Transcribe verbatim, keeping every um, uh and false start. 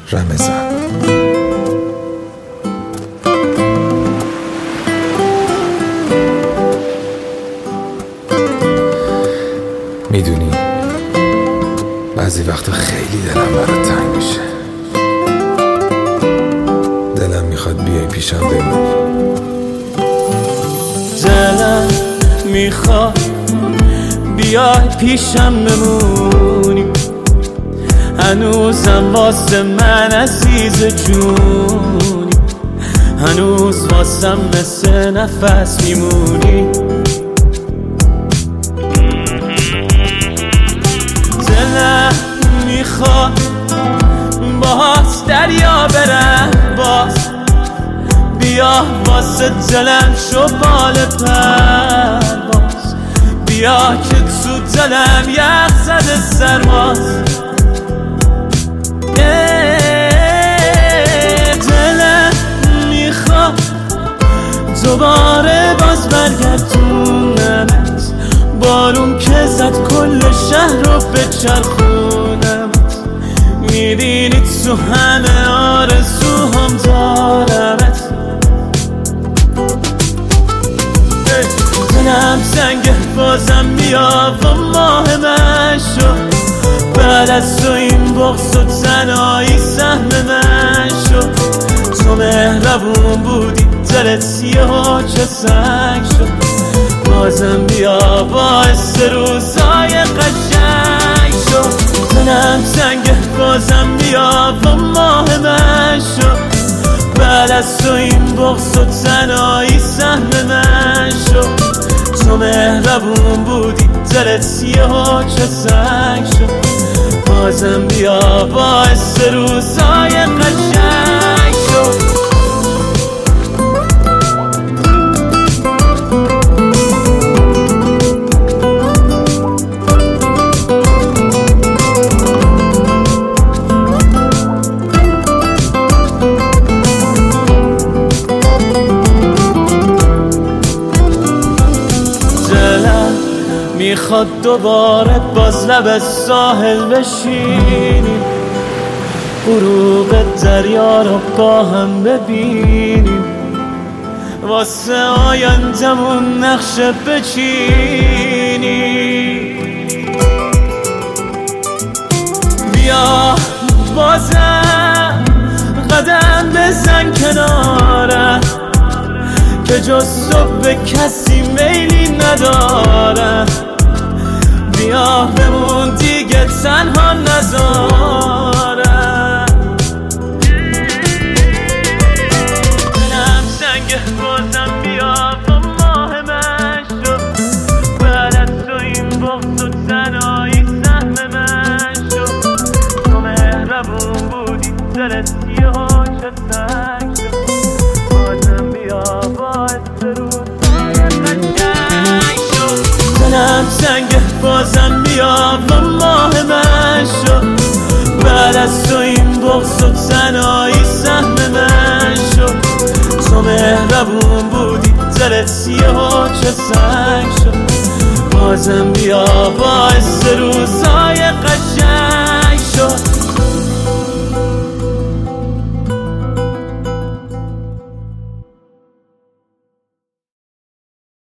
رمضان. میدونی بعضی وقتا خیلی دلم برات تنگ میشه، دلم میخواد بیای پیشم بمونی. دلم میخواد بیای پیشم بمونی، هنوزم واسه من عزیز جونی، هنوز واسم مثل نفس میمونی. دلم میخواد باز دریا برم، باز بیا واسه دلم شو بال پرواز، بیا که تو دلم یخ زده سرباز. دلم میخواد دوباره باز برگردونمت، بارون که زد کل شهر رو بچرخونمت. میبینی تو همه آرزوهام دارمت، دلم سنگه بازم بیا و ماه من شو، بعد از تو این بغض و تنهایی سهم من شو. تو مهربون بودی دلت یهو چه سنگ شد، بازم بیا باعث روزای قشنگ شو. دلم سنگه بازم بیا و ماه من شو، بعد از تو این بغض و تنهایی سهم من شو. تو مهربون بودی دلت یهو چه سنگ شد، بازم بیا باعث روزای قشنگ شد. میخواد دوباره باز لب ساحل بشینیم، غروب دریا رو با هم ببینیم، واسه آیندمون نقشه بچینیم. بیا بازم قدم بزن کنارم، که جز تو به کسی میلی ندارم. بیا بمون دیگه تنها نذارم. دلم سنگه بازم بیا و ماه من شو، بعد از تو این بغض و تنهایی سهم من شو. تو مهربون بودی دلت یهو چه سنگ شد، بازم بیا باعث روزای قشنگ شد. دلم سنگه بازم بیا و ماه من شو، بعد از تو این بغض و تنهایی سهم من شو. تو مهربون بودی دلت یهو چه سنگ شد، بازم بیا باعث روزای قشنگ شد.